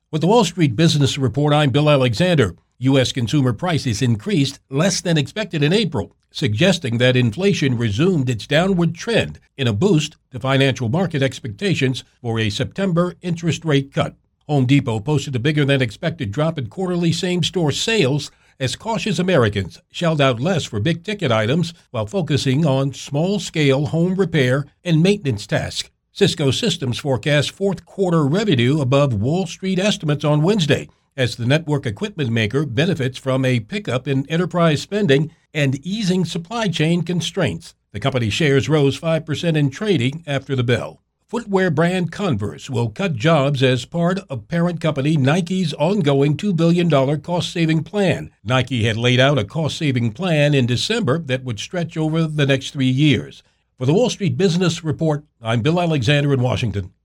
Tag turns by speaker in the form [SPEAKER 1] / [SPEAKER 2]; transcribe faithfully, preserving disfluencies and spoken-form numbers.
[SPEAKER 1] With the Wall Street Business Report, I'm Bill Alexander. U S consumer prices increased less than expected in April, suggesting that inflation resumed its downward trend in a boost to financial market expectations for a September interest rate cut. Home Depot posted a bigger than expected drop in quarterly same-store sales as cautious Americans shelled out less for big-ticket items while focusing on small-scale home repair and maintenance tasks. Cisco Systems forecasts fourth quarter revenue above Wall Street estimates on Wednesday, as the network equipment maker benefits from a pickup in enterprise spending and easing supply chain constraints. The company's shares rose five percent in trading after the bell. Footwear brand Converse will cut jobs as part of parent company Nike's ongoing two billion dollars cost-saving plan. Nike had laid out a cost-saving plan in December that would stretch over the next three years. For the Wall Street Business Report, I'm Bill Alexander in Washington.